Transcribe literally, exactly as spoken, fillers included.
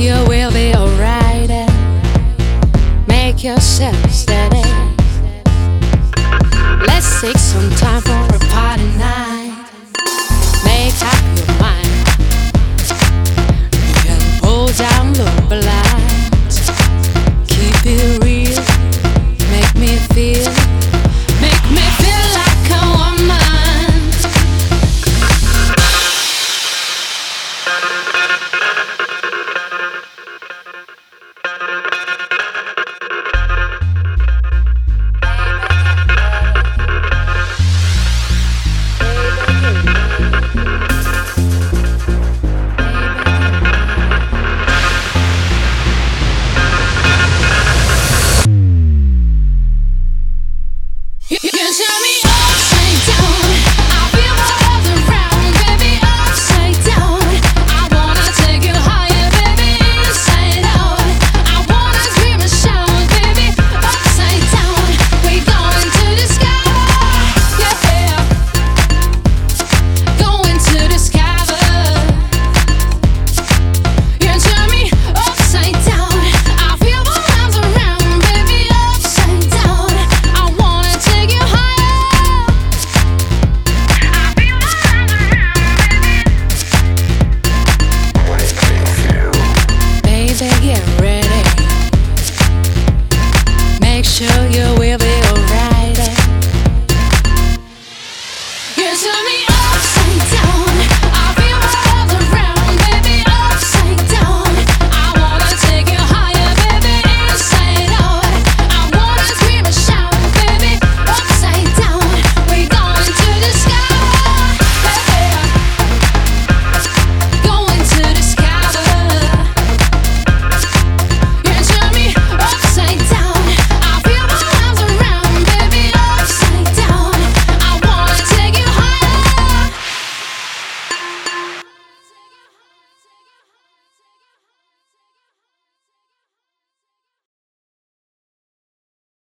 You will be alright. Make yourself steady. Let's take some time for a party night. Make up your mind. You can pull down the blinds. Keep it real. Make me feel. Make me feel like a woman. Get ready. Make sure you